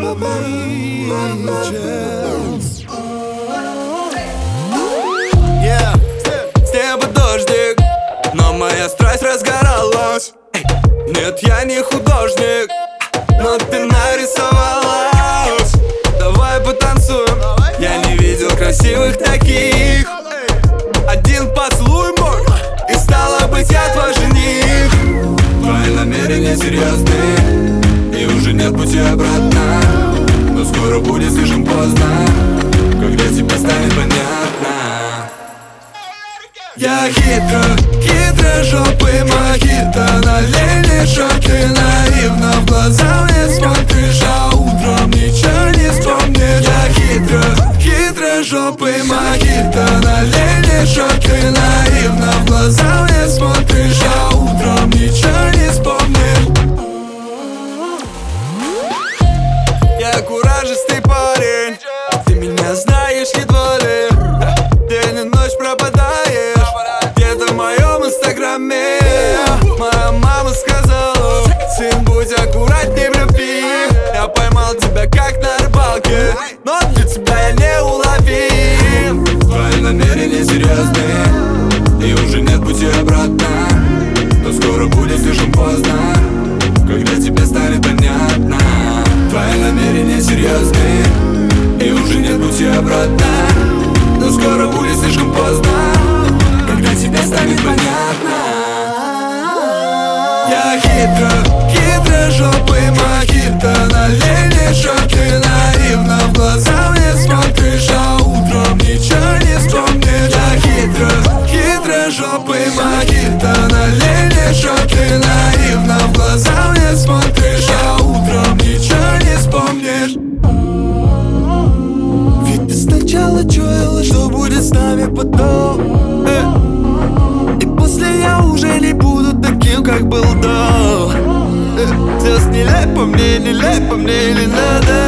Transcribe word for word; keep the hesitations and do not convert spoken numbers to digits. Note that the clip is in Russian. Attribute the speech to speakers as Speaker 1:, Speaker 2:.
Speaker 1: Yeah. С неба дождик, но моя страсть разгоралась. Нет, я не художник, но ты нарисовалась. Давай потанцуем, я не видел красивых таких. Один поцелуй мой, и стало быть, я твой жених. Твои намерения серьезные, и уже нет пути обратно. Но скоро будет слишком поздно, когда тебе станет понятно. Я хитро, хитро жопой мохито, налей лишь ты наивно в глаза мне смотришь, а утром ничего не вспомнишь. Я хитро, хитро жопой мохито, налей лишь ты наивно в глаза мне смотришь, а утром ничего не вспомнишь. Я куражистый парень, ты меня знаешь едва ли. День и ночь пропадаешь где-то в моем инстаграме. Моя мама сказала: сын, будь аккуратней в любви. Я поймал тебя как на рыбалке, но для тебя я не уловим. Твои намерения серьезные, и уже нет пути обратно. Но скоро будет слишком поздно, когда тебе станет понятно. Твои намерения серьезные, и уже нет пути обратно. Но скоро будет слишком поздно, когда тебе станет понятно. Я хитро, хитро жопой мохито, налей лишь ты наивно в глаза мне смотришь, а утром ничего не вспомнишь. Я хитро, хитро жопой мохито, налей лишь ты наивно в глаза мне смотришь, а утром ничего не вспомнишь. Ведь ты сначала чуяла, что будет с нами потом, э. И после я уже не буду таким, как был до, э. Звезд нелепо мне, нелепо мне не надо.